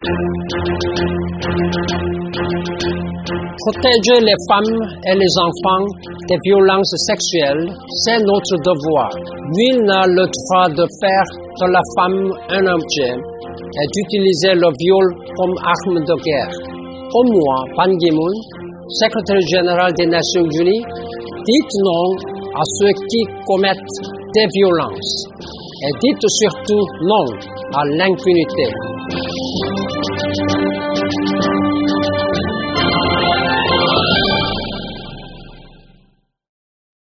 Protéger les femmes et les enfants des violences sexuelles, c'est notre devoir. Nul n'a le droit de faire de la femme un objet et d'utiliser le viol comme arme de guerre. Pour moi, Ban Ki-moon, secrétaire général des Nations Unies, dites non à ceux qui commettent des violences et dites surtout non à l'impunité.